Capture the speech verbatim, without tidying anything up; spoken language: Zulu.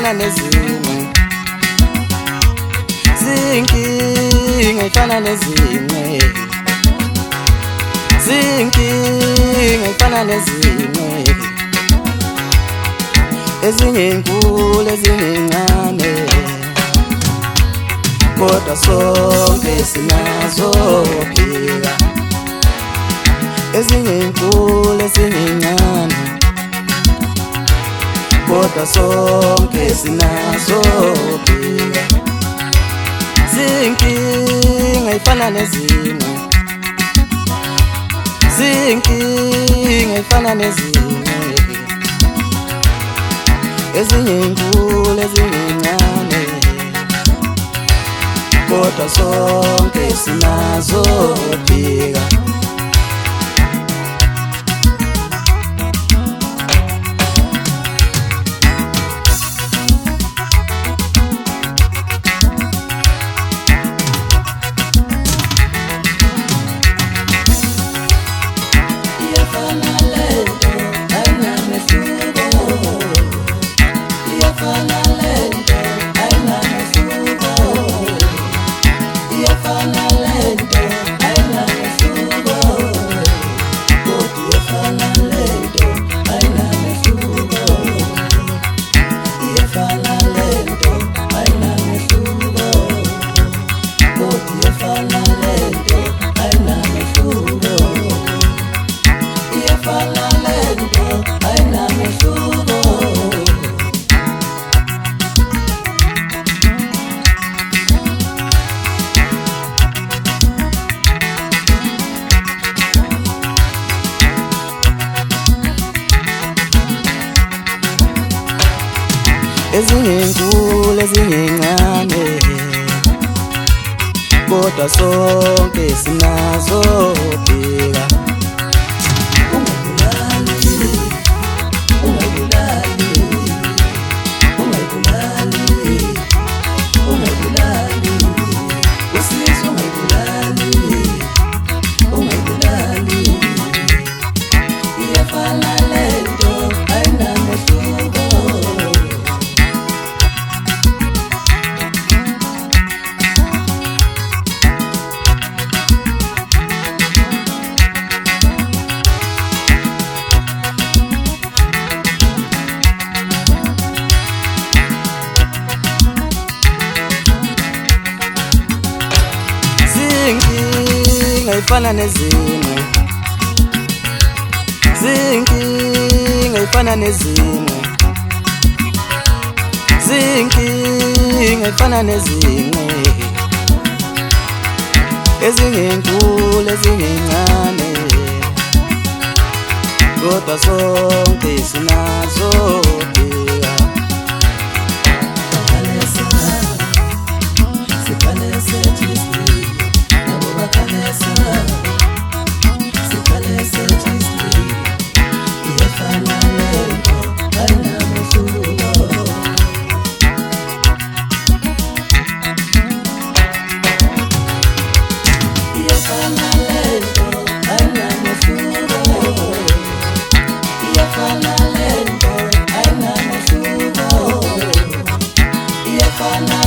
ayifana nezinye, zinkinga ayifana nezinye, zinkinga ayifana nezinye, ezinye inkulu ezinye incane, kodwa sonke sinazo phila. Ezinye inkulu ezinye incane, kodwa sonke sinazo phila. Zinkinga ayifana nezinye, zinkinga ayifana nezinye, ezinye inkulu ezinye incane, kodwa sonke sinazo phila. Ezinye inkulu ezinye incane, kodwa sonke sinazo phila. Ungabulali, ungabulali, ungabulali, ungabulali, usizo ungabulali, ungabulali. Iyafana lento ayinamehluko. Zinkinga ayifana nezinye, zinkinga ayifana nezinye, zinkinga ayifana nezinye, ezinye inkulu ezinye incane, kodwa sonke sinazo phila. Fana